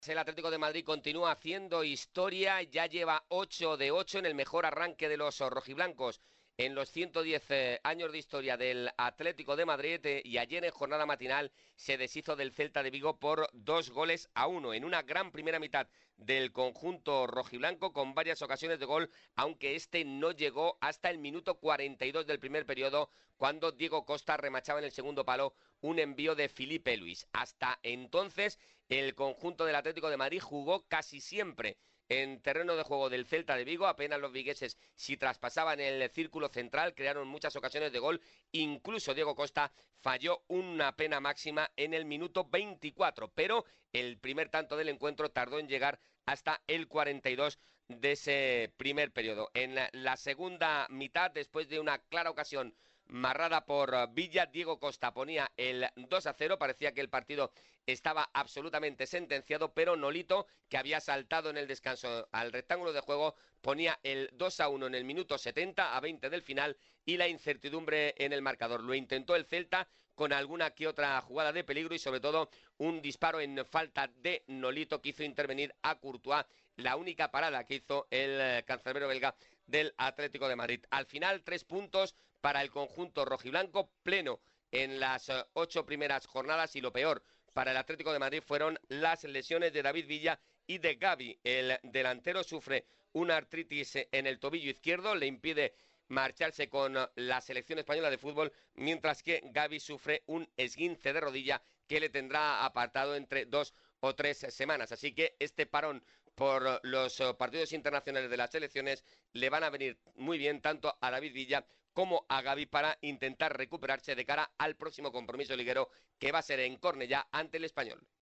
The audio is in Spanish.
El Atlético de Madrid continúa haciendo historia, ya lleva 8 de 8 en el mejor arranque de los rojiblancos en los 110 años de historia del Atlético de Madrid y ayer en jornada matinal se deshizo del Celta de Vigo por 2-1 en una gran primera mitad del conjunto rojiblanco con varias ocasiones de gol, aunque este no llegó hasta el minuto 42 del primer periodo cuando Diego Costa remachaba en el segundo palo un envío de Filipe Luis. Hasta entonces el conjunto del Atlético de Madrid jugó casi siempre en terreno de juego del Celta de Vigo, apenas los vigueses si traspasaban el círculo central, crearon muchas ocasiones de gol, incluso Diego Costa falló una pena máxima en el minuto 24, pero el primer tanto del encuentro tardó en llegar hasta el 42 de ese primer periodo. En la segunda mitad, después de una clara ocasión marrada por Villa, Diego Costa ponía el 2-0, parecía que el partido estaba absolutamente sentenciado, pero Nolito, que había saltado en el descanso al rectángulo de juego, ponía el 2-1 en el minuto 70 a 20 del final y la incertidumbre en el marcador. Lo intentó el Celta con alguna que otra jugada de peligro y sobre todo un disparo en falta de Nolito que hizo intervenir a Courtois, la única parada que hizo el cancerbero belga del Atlético de Madrid. Al final, 3 puntos para el conjunto rojiblanco, pleno en las 8 primeras jornadas y lo peor para el Atlético de Madrid fueron las lesiones de David Villa y de Gavi. El delantero sufre una artritis en el tobillo izquierdo, le impide marcharse con la selección española de fútbol, mientras que Gavi sufre un esguince de rodilla que le tendrá apartado entre 2 o 3 semanas. Así que este parón por los partidos internacionales de las selecciones le van a venir muy bien tanto a David Villa como a Gavi para intentar recuperarse de cara al próximo compromiso liguero que va a ser en Cornellá ante el Español.